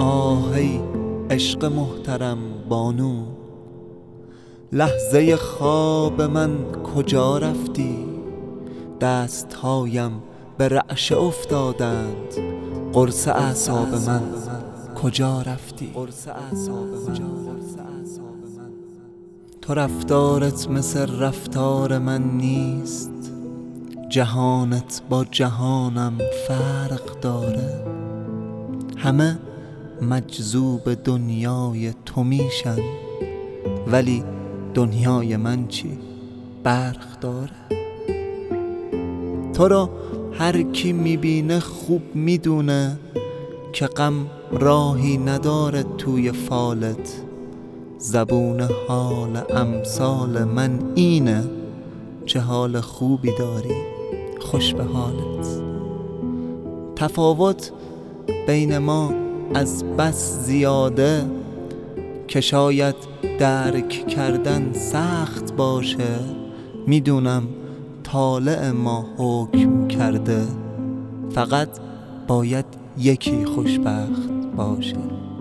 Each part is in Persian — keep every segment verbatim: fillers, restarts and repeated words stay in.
آه ای عشق محترم بانو، لحظه خواب من کجا رفتی؟ دستهایم به رعشه افتادند، قرص اعصاب من کجا رفتی؟ تو رفتارت مثل رفتار من نیست، جهانت با جهانم فرق داره. همه مجذوب دنیای تو میشن، ولی دنیای من چی؟ برق داره. تو رو هر کی میبینه خوب میدونه که غم راهی نداره توی فالت. زبون حال امثال من اینه، چه حال خوبی داری خوش به حالت. تفاوت بین ما از بس زیاده که شاید درک کردن سخت باشه. میدونم طالع ما حکم کرده، فقط باید یکی خوشبخت باشه.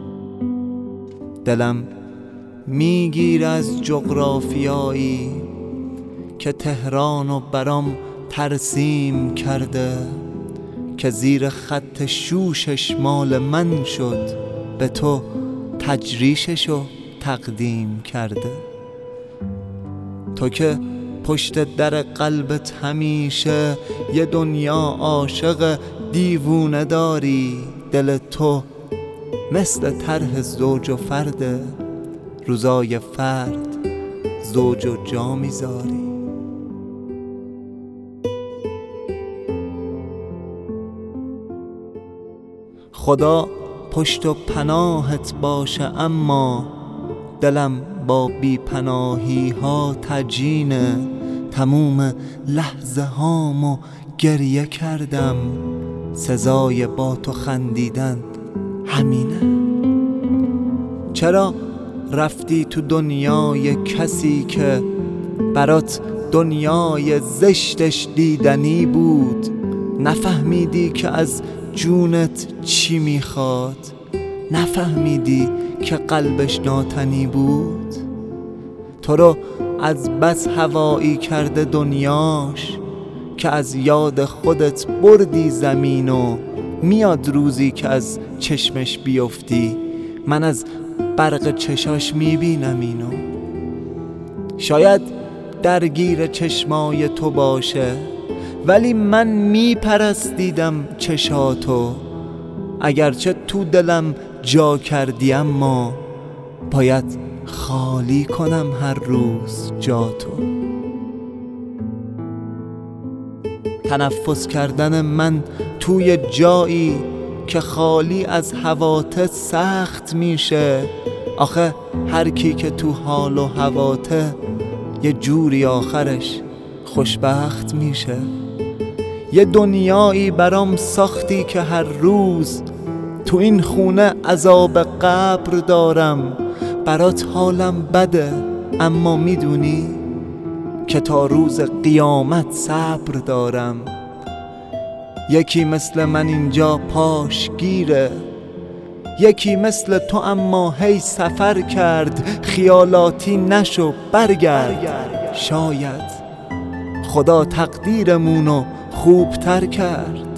دلم میگیر از جغرافیایی که تهرانو برام ترسیم کرده، که زیر خط شوشش مال من شد، به تو تجریششو تقدیم کرده. تو که پشت در قلبت همیشه یه دنیا عاشق دیوونه داری. دل تو مثل طرح زوج و فرده، روزای فرد زوج و جا میذاری. خدا پشت و پناهت باشه، اما دلم با بی پناهی ها تجینه. تموم لحظه هامو گریه کردم، سزای با تو خندیدن همینه. چرا رفتی تو دنیای کسی که برات دنیای زشتش دیدنی بود؟ نفهمیدی که از جونت چی میخواد؟ نفهمیدی که قلبش ناتنی بود؟ تو رو از بس هوایی کرده دنیاش که از یاد خودت بردی زمین. و میاد روزی که از چشمش بیفتی، من از برق چشاش میبینم اینو. شاید درگیر چشمای تو باشه، ولی من میپرستیدم چشاتو. اگرچه تو دلم جا کردی، اما باید خالی کنم هر روز جاتو. تنفس کردن من توی جایی که خالی از هواته سخت میشه. آخه هر کی که تو حال و هواته، یه جوری آخرش خوشبخت میشه. یه دنیایی برام ساختی که هر روز تو این خونه عذاب قبر دارم. برات حالم بده، اما میدونی که تا روز قیامت صبر دارم. یکی مثل من اینجا پاش گیره، یکی مثل تو اما هی سفر کرد. خیالاتی نشو برگرد، شاید خدا تقدیرمونو خوبتر کرد.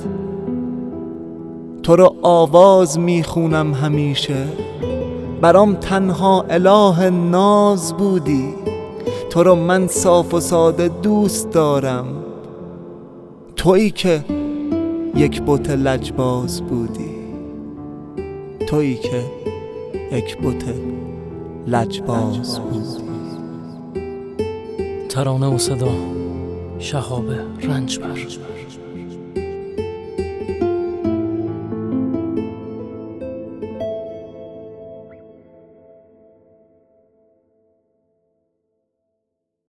تو رو آواز میخونم همیشه، برام تنها اله ناز بودی. تو رو من صاف و ساده دوست دارم، تویی که یک بت لجباز بودی. تویی که یک بت لجباز بودی. ترانه و صدا شهاب رنجبر.